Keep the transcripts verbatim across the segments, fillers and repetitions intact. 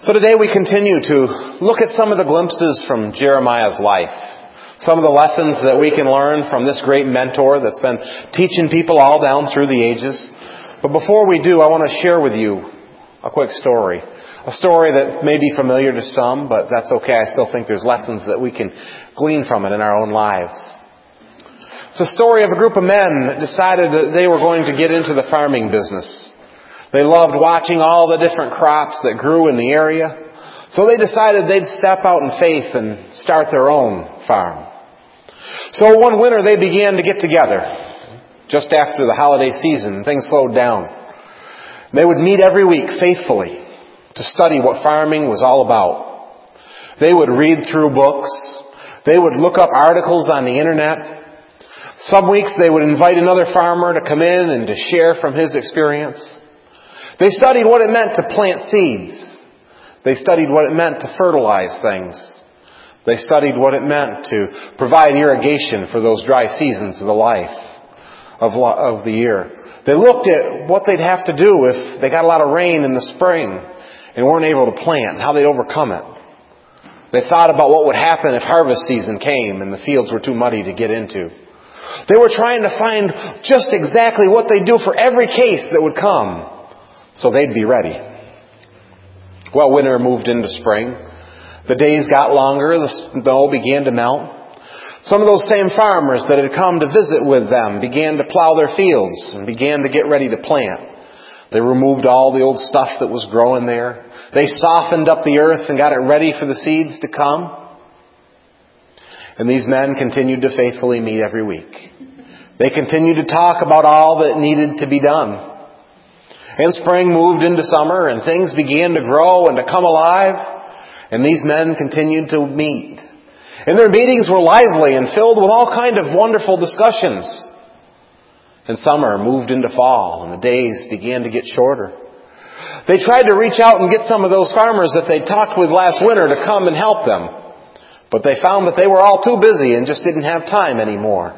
So today we continue to look at some of the glimpses from Jeremiah's life. Some of the lessons that we can learn from this great mentor that's been teaching people all down through the ages. But before we do, I want to share with you a quick story. A story that may be familiar to some, but that's okay. I still think there's lessons that we can glean from it in our own lives. It's a story of a group of men that decided that they were going to get into the farming business. They loved watching all the different crops that grew in the area. So they decided they'd step out in faith and start their own farm. So one winter they began to get together. Just after the holiday season, things slowed down. They would meet every week faithfully to study what farming was all about. They would read through books. They would look up articles on the internet. Some weeks they would invite another farmer to come in and to share from his experience. They studied what it meant to plant seeds. They studied what it meant to fertilize things. They studied what it meant to provide irrigation for those dry seasons of the life of, of the year. They looked at what they'd have to do if they got a lot of rain in the spring and weren't able to plant, and how they'd overcome it. They thought about what would happen if harvest season came and the fields were too muddy to get into. They were trying to find just exactly what they'd do for every case that would come, so they'd be ready. Well, winter moved into spring. The days got longer. The snow began to melt. Some of those same farmers that had come to visit with them began to plow their fields and began to get ready to plant. They removed all the old stuff that was growing there. They softened up the earth and got it ready for the seeds to come. And these men continued to faithfully meet every week. They continued to talk about all that needed to be done. And spring moved into summer, and things began to grow and to come alive. And these men continued to meet. And their meetings were lively and filled with all kinds of wonderful discussions. And summer moved into fall, and the days began to get shorter. They tried to reach out and get some of those farmers that they talked with last winter to come and help them. But they found that they were all too busy and just didn't have time anymore.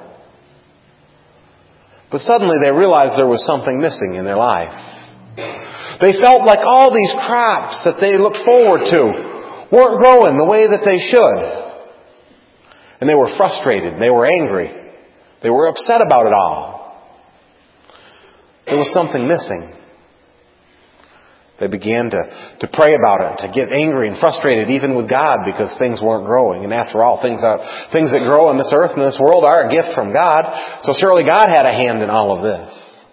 But suddenly they realized there was something missing in their life. They felt like all these crops that they looked forward to weren't growing the way that they should. And they were frustrated. They were angry. They were upset about it all. There was something missing. They began to, to pray about it, to get angry and frustrated even with God because things weren't growing. And after all, things are, things that grow on this earth and this world are a gift from God. So surely God had a hand in all of this.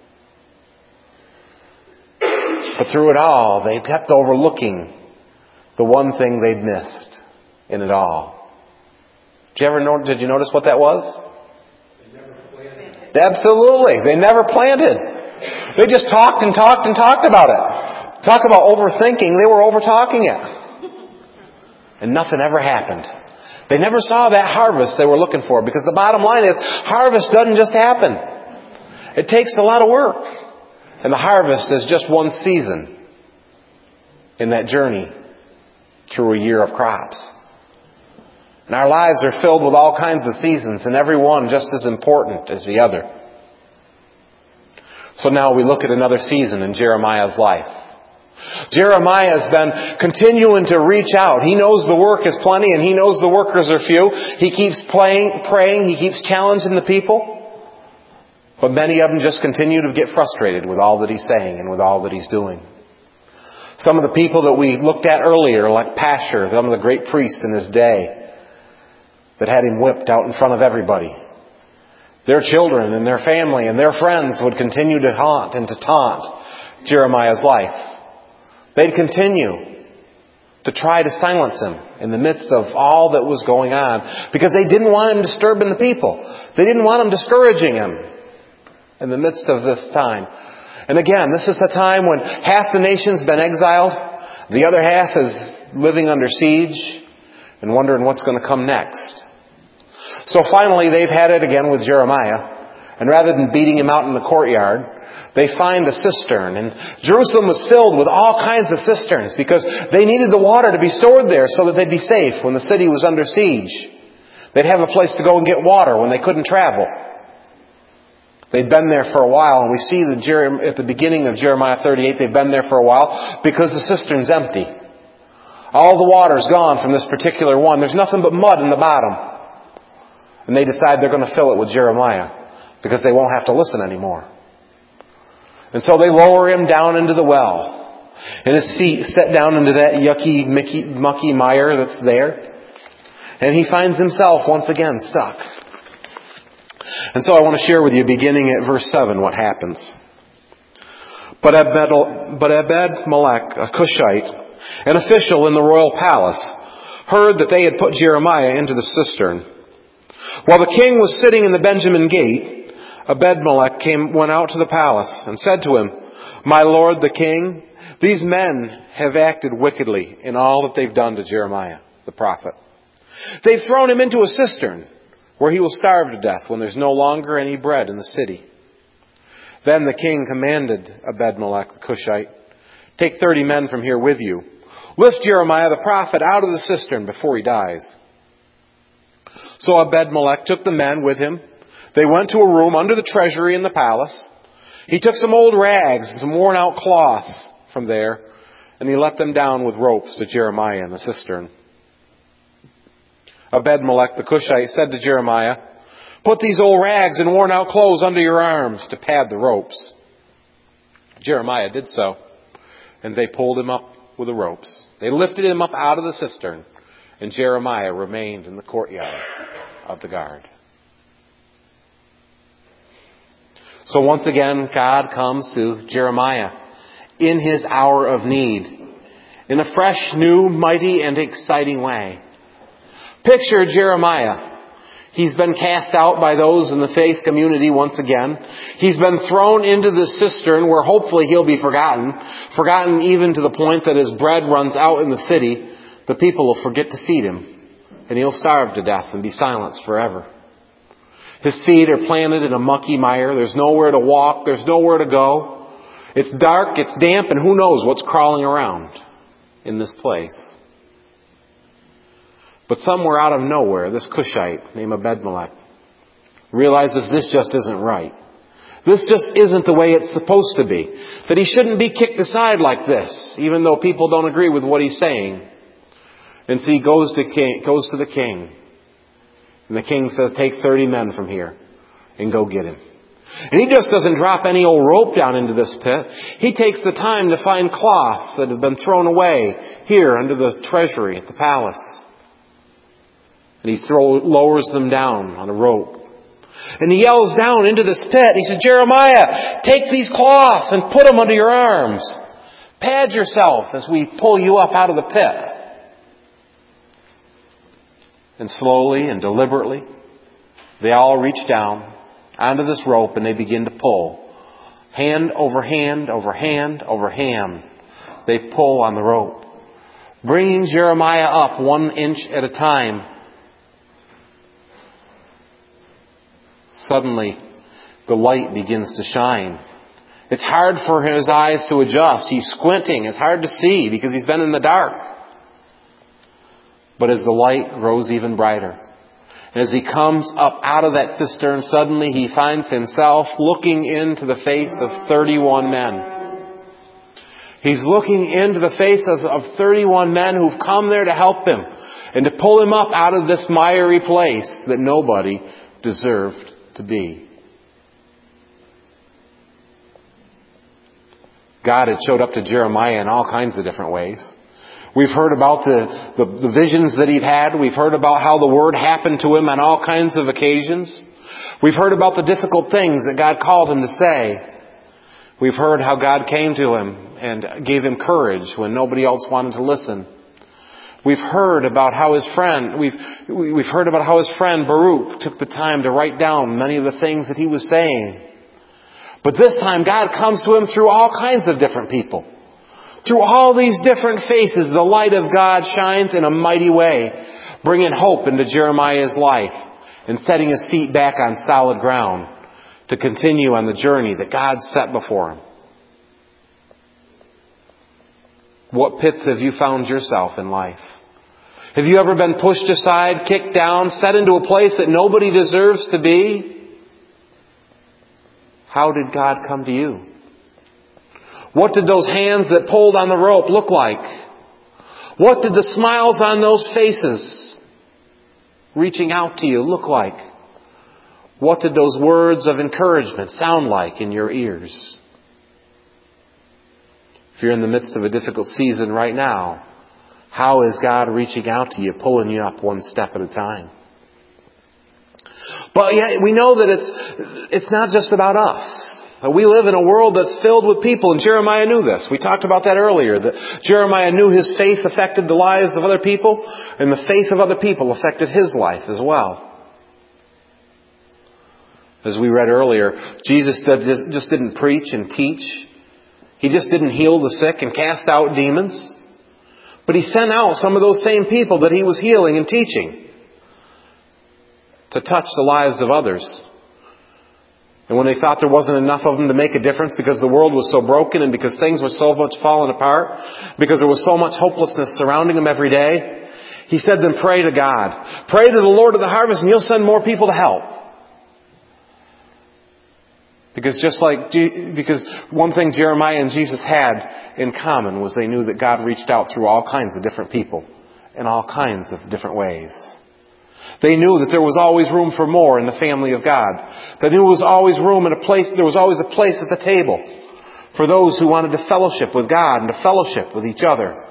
But through it all, they kept overlooking the one thing they'd missed in it all. Did you ever know, did you notice what that was? They never planted. Absolutely. They never planted. They just talked and talked and talked about it. Talk about overthinking. They were over-talking it. And nothing ever happened. They never saw that harvest they were looking for, because the bottom line is, harvest doesn't just happen. It takes a lot of work. And the harvest is just one season in that journey through a year of crops. And our lives are filled with all kinds of seasons, and every one just as important as the other. So now we look at another season in Jeremiah's life. Jeremiah has been continuing to reach out. He knows the work is plenty and he knows the workers are few. He keeps playing, praying. He keeps challenging the people. But many of them just continue to get frustrated with all that he's saying and with all that he's doing. Some of the people that we looked at earlier, like Pashur, some of the great priests in his day that had him whipped out in front of everybody. Their children and their family and their friends would continue to haunt and to taunt Jeremiah's life. They'd continue to try to silence him in the midst of all that was going on, because they didn't want him disturbing the people. They didn't want him discouraging him in the midst of this time. And again, this is a time when half the nation's been exiled, the other half is living under siege and wondering what's going to come next. So finally, they've had it again with Jeremiah. And rather than beating him out in the courtyard, they find a cistern. And Jerusalem was filled with all kinds of cisterns because they needed the water to be stored there so that they'd be safe when the city was under siege. They'd have a place to go and get water when they couldn't travel. They'd been there for a while, and we see that Jer- at the beginning of Jeremiah thirty-eight, they've been there for a while because the cistern's empty. All the water's gone from this particular one. There's nothing but mud in the bottom. And they decide they're going to fill it with Jeremiah because they won't have to listen anymore. And so they lower him down into the well. And his feet set down into that yucky, mucky, mucky mire that's there. And he finds himself once again stuck. And so I want to share with you, beginning at verse seven, what happens. But Ebed-Melech, a Cushite, an official in the royal palace, heard that they had put Jeremiah into the cistern. While the king was sitting in the Benjamin gate, Ebed-Melech came, went out to the palace and said to him, "My lord the king, these men have acted wickedly in all that they've done to Jeremiah, the prophet. They've thrown him into a cistern where he will starve to death when there's no longer any bread in the city." Then the king commanded Ebed-Melech the Cushite, "Take thirty men from here with you. Lift Jeremiah the prophet out of the cistern before he dies." So Ebed-Melech took the men with him. They went to a room under the treasury in the palace. He took some old rags and some worn out cloths from there, and he let them down with ropes to Jeremiah in the cistern. Ebed-Melech the Cushite said to Jeremiah, "Put these old rags and worn out clothes under your arms to pad the ropes." Jeremiah did so, and they pulled him up with the ropes. They lifted him up out of the cistern, and Jeremiah remained in the courtyard of the guard. So once again, God comes to Jeremiah in his hour of need, in a fresh, new, mighty, and exciting way. Picture Jeremiah. He's been cast out by those in the faith community once again. He's been thrown into the cistern where hopefully he'll be forgotten, forgotten even to the point that as bread runs out in the city, the people will forget to feed him, and he'll starve to death and be silenced forever. His feet are planted in a mucky mire. There's nowhere to walk. There's nowhere to go. It's dark, it's damp, and who knows what's crawling around in this place. But somewhere out of nowhere, this Cushite named Ebed-Melech realizes this just isn't right. This just isn't the way it's supposed to be. That he shouldn't be kicked aside like this, even though people don't agree with what he's saying. And so he goes to, king, goes to the king. And the king says, "Take thirty men from here and go get him." And he just doesn't drop any old rope down into this pit. He takes the time to find cloths that have been thrown away here under the treasury at the palace. And he throw, lowers them down on a rope. And he yells down into this pit. And he says, "Jeremiah, take these cloths and put them under your arms. Pad yourself as we pull you up out of the pit." And slowly and deliberately, they all reach down onto this rope and they begin to pull. Hand over hand over hand over hand. They pull on the rope, bringing Jeremiah up one inch at a time. Suddenly, the light begins to shine. It's hard for his eyes to adjust. He's squinting. It's hard to see because he's been in the dark. But as the light grows even brighter, and as he comes up out of that cistern, suddenly he finds himself looking into the face of thirty-one men. He's looking into the faces of thirty-one men who've come there to help him and to pull him up out of this miry place that nobody deserved to be. God had showed up to Jeremiah in all kinds of different ways. We've heard about the, the, the visions that he'd had. We've heard about how the Word happened to him on all kinds of occasions. We've heard about the difficult things that God called him to say. We've heard how God came to him and gave him courage when nobody else wanted to listen. We've heard about how his friend, we've, we've heard about how his friend Baruch took the time to write down many of the things that he was saying. But this time God comes to him through all kinds of different people. Through all these different faces, the light of God shines in a mighty way, bringing hope into Jeremiah's life and setting his feet back on solid ground to continue on the journey that God set before him. What pits have you found yourself in life? Have you ever been pushed aside, kicked down, set into a place that nobody deserves to be? How did God come to you? What did those hands that pulled on the rope look like? What did the smiles on those faces reaching out to you look like? What did those words of encouragement sound like in your ears? If you're in the midst of a difficult season right now, how is God reaching out to you, pulling you up one step at a time? But yet we know that it's it's not just about us. We live in a world that's filled with people, and Jeremiah knew this. We talked about that earlier, that Jeremiah knew his faith affected the lives of other people, and the faith of other people affected his life as well. As we read earlier, Jesus just didn't preach and teach. He just didn't heal the sick and cast out demons. But He sent out some of those same people that He was healing and teaching to touch the lives of others. And when they thought there wasn't enough of them to make a difference because the world was so broken and because things were so much falling apart, because there was so much hopelessness surrounding them every day, He said, then pray to God. Pray to the Lord of the harvest and He'll send more people to help. Because just like, because one thing Jeremiah and Jesus had in common was they knew that God reached out through all kinds of different people in all kinds of different ways. They knew that there was always room for more in the family of God. That there was always room in a place, there was always a place at the table for those who wanted to fellowship with God and to fellowship with each other.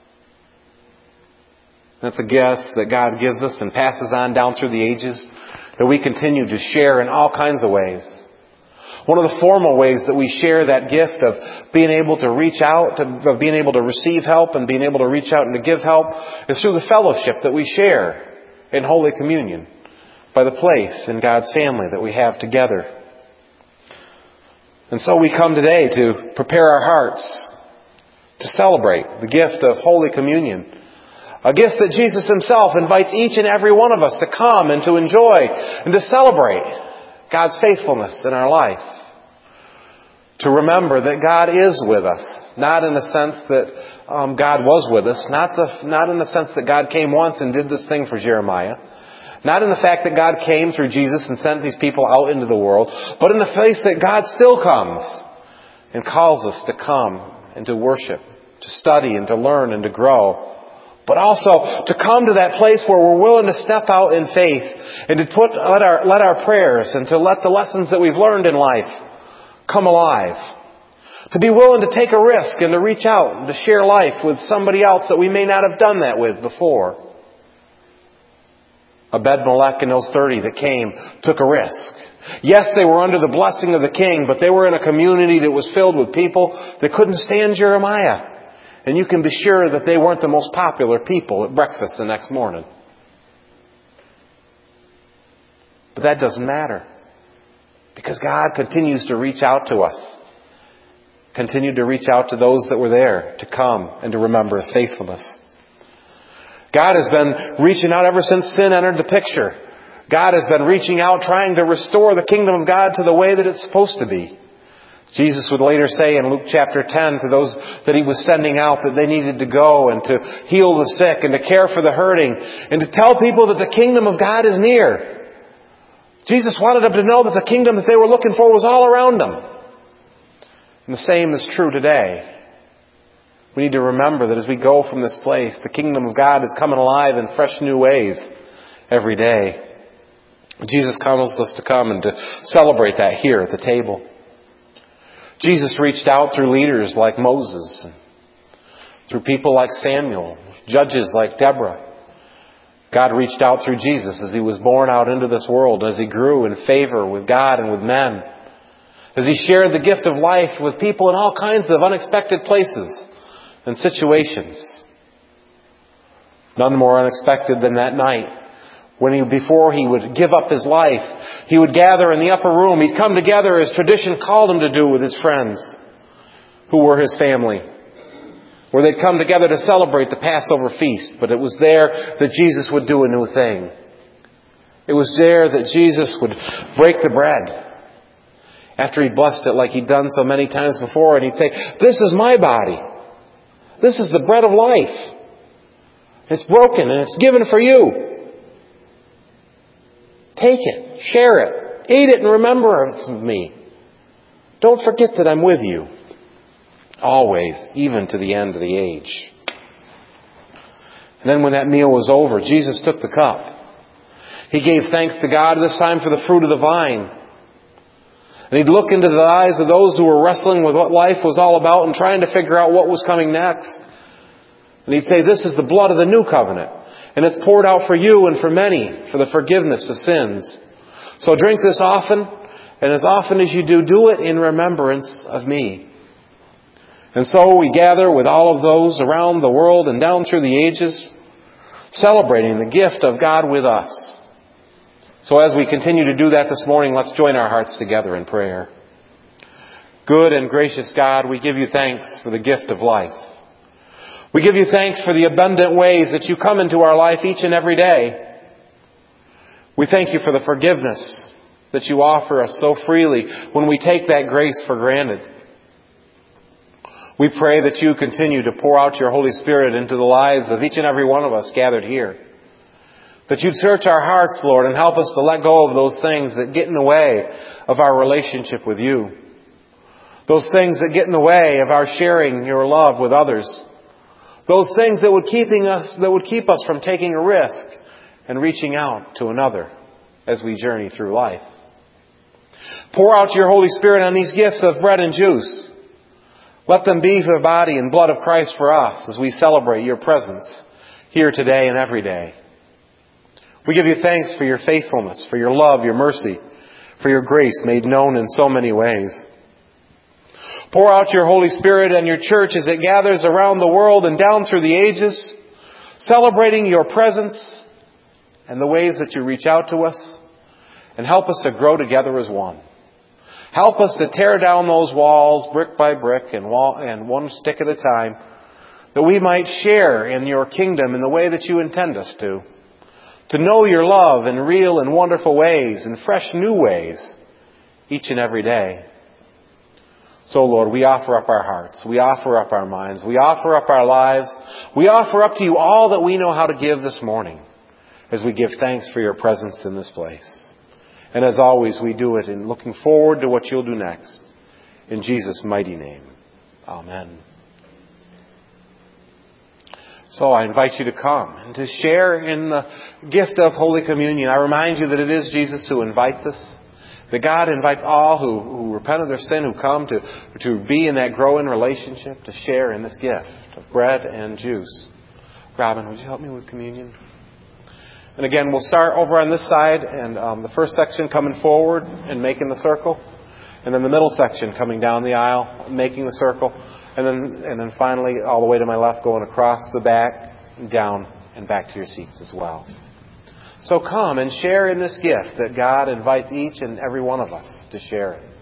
That's a gift that God gives us and passes on down through the ages that we continue to share in all kinds of ways. One of the formal ways that we share that gift of being able to reach out, of being able to receive help and being able to reach out and to give help is through the fellowship that we share in Holy Communion by the place in God's family that we have together. And so we come today to prepare our hearts to celebrate the gift of Holy Communion. A gift that Jesus Himself invites each and every one of us to come and to enjoy and to celebrate God's faithfulness in our life. To remember that God is with us. Not in the sense that um, God was with us. Not, the, not in the sense that God came once and did this thing for Jeremiah. Not in the fact that God came through Jesus and sent these people out into the world. But in the face that God still comes and calls us to come and to worship, to study and to learn and to grow. But also to come to that place where we're willing to step out in faith and to put let our let our prayers and to let the lessons that we've learned in life come alive. To be willing to take a risk and to reach out and to share life with somebody else that we may not have done that with before. Ebed-Melech and those thirty that came took a risk. Yes, they were under the blessing of the king, but they were in a community that was filled with people that couldn't stand Jeremiah. And you can be sure that they weren't the most popular people at breakfast the next morning. But that doesn't matter. Because God continues to reach out to us. Continued to reach out to those that were there to come and to remember His faithfulness. God has been reaching out ever since sin entered the picture. God has been reaching out trying to restore the kingdom of God to the way that it's supposed to be. Jesus would later say in Luke chapter ten to those that He was sending out that they needed to go and to heal the sick and to care for the hurting and to tell people that the kingdom of God is near. Jesus wanted them to know that the kingdom that they were looking for was all around them. And the same is true today. We need to remember that as we go from this place, the kingdom of God is coming alive in fresh new ways every day. Jesus calls us to come and to celebrate that here at the table. Jesus reached out through leaders like Moses, through people like Samuel, judges like Deborah. God reached out through Jesus as He was born out into this world, as He grew in favor with God and with men, as He shared the gift of life with people in all kinds of unexpected places and situations. None more unexpected than that night when he, before He would give up His life, He would gather in the upper room. He'd come together as tradition called Him to do with His friends who were His family. Where they'd come together to celebrate the Passover feast. But it was there that Jesus would do a new thing. It was there that Jesus would break the bread. After He'd blessed it like He'd done so many times before. And He'd say, "This is my body. This is the bread of life. It's broken and it's given for you. Take it. Share it. Eat it in remembrance of me. Don't forget that I'm with you. Always, even to the end of the age." And then when that meal was over, Jesus took the cup. He gave thanks to God this time for the fruit of the vine. And He'd look into the eyes of those who were wrestling with what life was all about and trying to figure out what was coming next. And He'd say, this is the blood of the new covenant. And it's poured out for you and for many for the forgiveness of sins. So drink this often, and as often as you do, do it in remembrance of me. And so we gather with all of those around the world and down through the ages, celebrating the gift of God with us. So as we continue to do that this morning, let's join our hearts together in prayer. Good and gracious God, we give you thanks for the gift of life. We give you thanks for the abundant ways that you come into our life each and every day. We thank you for the forgiveness that you offer us so freely when we take that grace for granted. We pray that you continue to pour out your Holy Spirit into the lives of each and every one of us gathered here. That you'd search our hearts, Lord, and help us to let go of those things that get in the way of our relationship with you. Those things that get in the way of our sharing your love with others. Those things that would keeping us, that would keep us from taking a risk and reaching out to another as we journey through life. Pour out your Holy Spirit on these gifts of bread and juice. Let them be the body and blood of Christ for us as we celebrate your presence here today and every day. We give you thanks for your faithfulness, for your love, your mercy, for your grace made known in so many ways. Pour out your Holy Spirit on your church as it gathers around the world and down through the ages, celebrating your presence and the ways that you reach out to us, and help us to grow together as one. Help us to tear down those walls brick by brick and, wall, and one stick at a time, that we might share in your kingdom in the way that you intend us to. To know your love in real and wonderful ways, in fresh new ways, each and every day. So, Lord, we offer up our hearts. We offer up our minds. We offer up our lives. We offer up to you all that we know how to give this morning as we give thanks for your presence in this place. And as always, we do it in looking forward to what you'll do next. In Jesus' mighty name. Amen. So I invite you to come and to share in the gift of Holy Communion. I remind you that it is Jesus who invites us. That God invites all who, who repent of their sin, who come to, to be in that growing relationship, to share in this gift of bread and juice. Robin, would you help me with communion? And again, we'll start over on this side, and um, the first section coming forward and making the circle. And then the middle section coming down the aisle, making the circle. And then and then finally, all the way to my left, going across the back, down, and back to your seats as well. So come and share in this gift that God invites each and every one of us to share in.